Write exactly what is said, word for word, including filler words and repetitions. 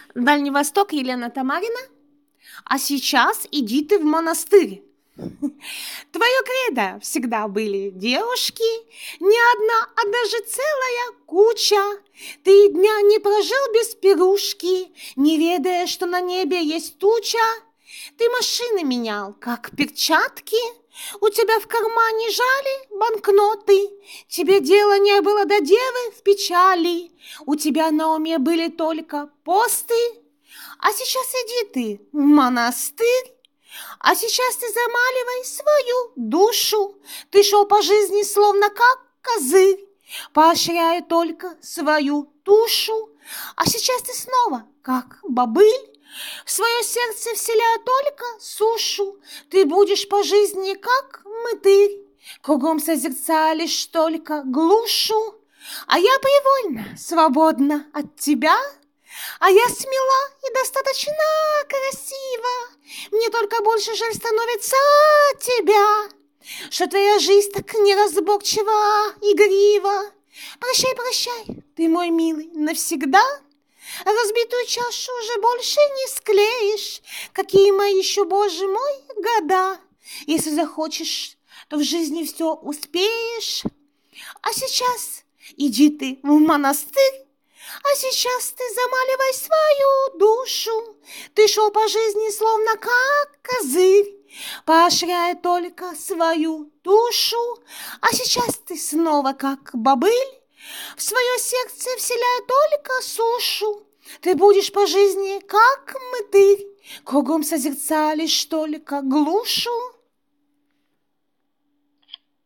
Дальний Восток, Елена Тамарина. А сейчас иди ты в монастырь. Твое кредо всегда были девушки, не одна, а даже целая куча. Ты дня не прожил без пирушки, не ведая, что на небе есть туча. Ты машины менял, как перчатки, у тебя в кармане жали банкноты. Тебе дела не было до девы в печали, у тебя на уме были только посты. А сейчас иди ты в монастырь, а сейчас ты замаливай свою душу. Ты шел по жизни словно как козырь, поощряя только свою душу. А сейчас ты снова как бобыль, в свое сердце вселяя только сушу. Ты будешь по жизни как мытырь, кругом созерцая лишь только глушу. А я привольна, свободна от тебя, а я смела и достаточно красива. Мне только больше жаль становится тебя, что твоя жизнь так неразборчива, игрива. Прощай, прощай, ты мой милый, навсегда. Разбитую чашу уже больше не склеишь. Какие мои еще, Боже мой, года. Если захочешь, то в жизни все успеешь. А сейчас иди ты в монастырь, а сейчас ты замаливай свою душу. Ты шел по жизни словно как козырь, поощряя только свою душу. А сейчас ты снова как бобыль, в свое сердце вселяя только сушу. Ты будешь по жизни как мытырь, кругом созерцая лишь только глушу.